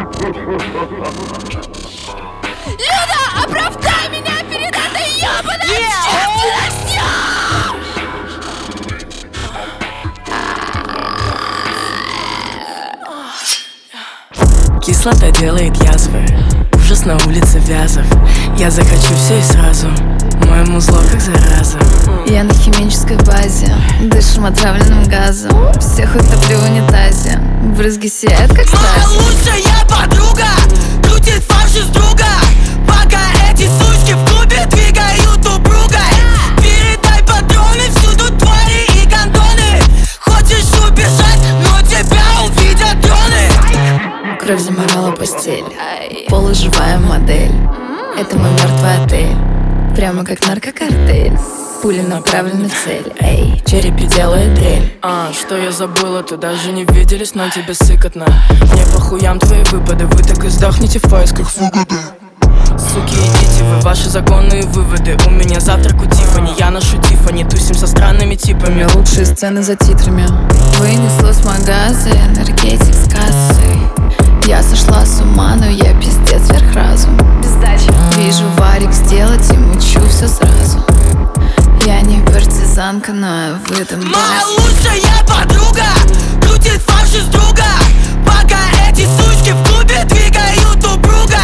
Люда, оправдай меня перед этой ёбаной общественностью! Кислота делает язвы, ужас на улице Вязов. Я захочу все и сразу, мое музло как зараза. Я на химической базе, дышим отравленным газом. Всех утоплю в унитазе, брызги сияют как стазис. Моя лучшая подруга крутит фарш из друга, пока эти сучки в клубе двигают упругой. Передай патроны, всюду твари и гондоны. Хочешь убежать, но тебя увидят дроны. Кровь заморала постель, полу живая модель. Это мой мертвый отель, прямо как наркокартель. Пули направлены в цель, эй, черепи делает дрель. Что я забыла, ты даже не виделись, но тебе сыкотно. Мне по хуям твои выпады, вы так и сдохнете в поисках выгоды. Суки, идите вы, ваши законные выводы. У меня завтрак у Тиффани, я ношу Тиффани, тусим со странными типами. Лучшие сцены за титрами. Вынесла с магаза энергетик с кассы. Я сошла с ума, но я пиздец вверх разум. Вижу варик сделать и мучу все сразу. Я не партизанка, но я выдам бас. Моя лучшая подруга крутит фарш из друга, пока эти сучки в клубе двигают упругой.